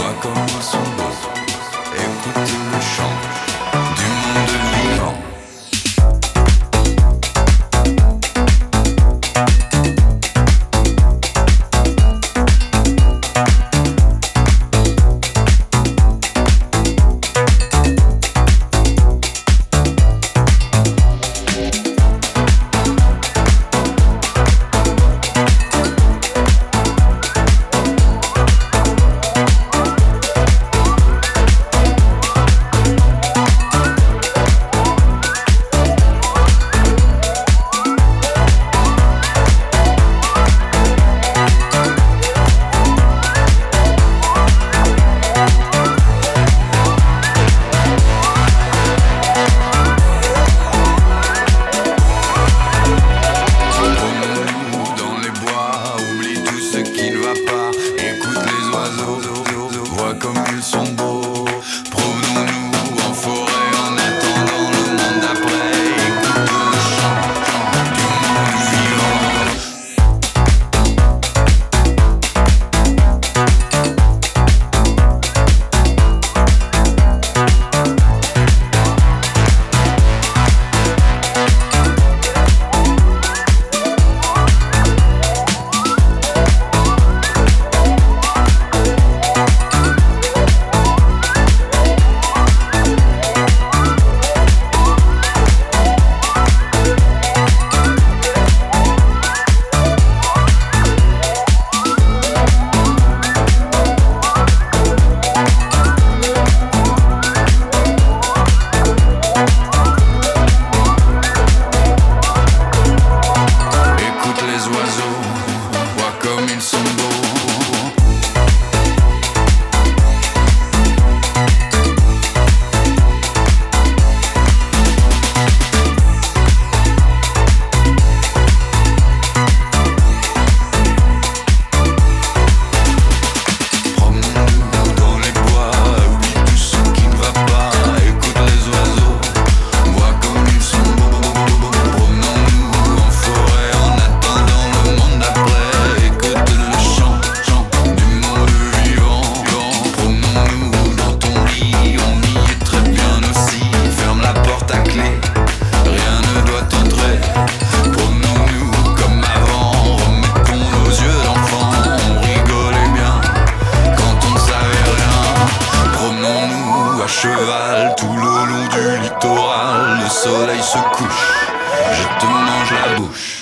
vois comme ils sont beaux. Écoute le chant du monde vivant. Vois comme ils sont beaux. Promenons-nous en forêt en attendant le monde d'après. Écoute le chant du monde vivant. Vois comme ils sont beaux. Promenons-nous dans les bois, oublie tout ce qui ne va pas. Écoute les oiseaux, vois comme ils sont beaux. Promenons-nous en forêt en attendant le monde d'après. Écoute le chant du monde vivant. Promenons-nous dans ton lit, on y est très bien aussi. Ferme la porte à clé, rien ne doit entrer. Promenons-nous comme avant, remettons nos yeux d'enfant. On rigolait bien quand on ne savait rien. Promenons-nous à cheval tout le long du littoral. Le soleil se couche, je te mange la bouche.